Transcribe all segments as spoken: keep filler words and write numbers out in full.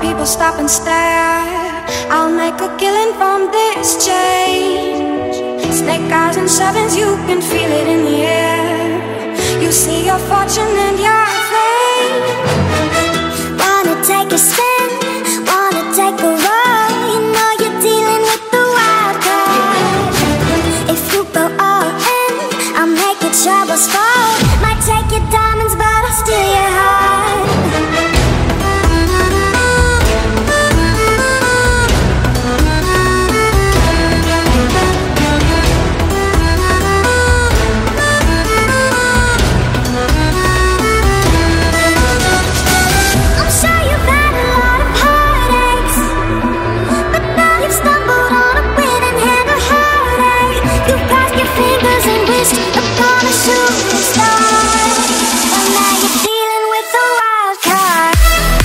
people stop and stare. I'll make a killing from this change. Snake eyes and sevens, you can feel it in the air. You see your fortune and your fame. Wanna take a spin, wanna take a roll. You know you're dealing with the wild card. If you go all in, I'll make your troubles fall. Might take your diamonds, but I'll steal your heart. Upon a shooting star, and now you're dealing with the wild card.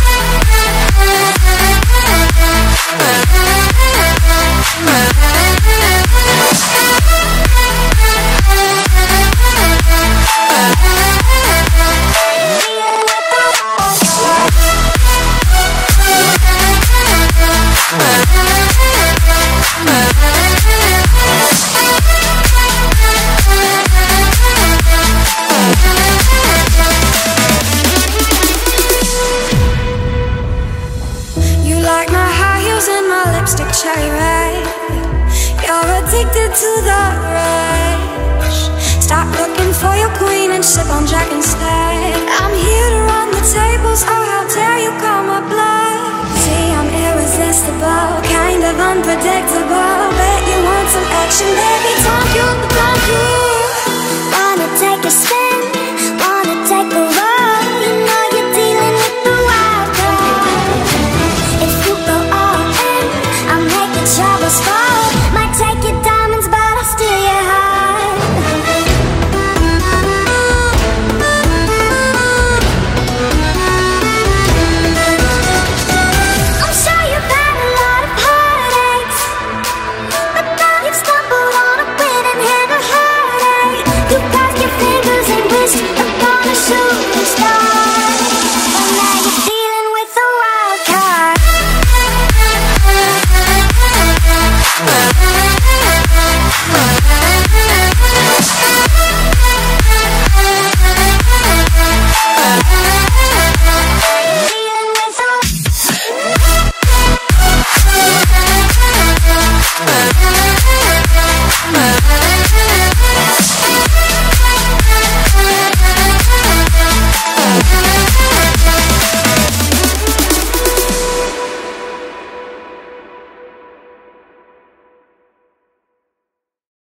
Cherry red, you're addicted to the rush. Stop looking for your queen and sip on Jack instead. I'm here to run the tables, oh how dare you call my bluff. See, I'm irresistible, kind of unpredictable. Bet you want some action, baby.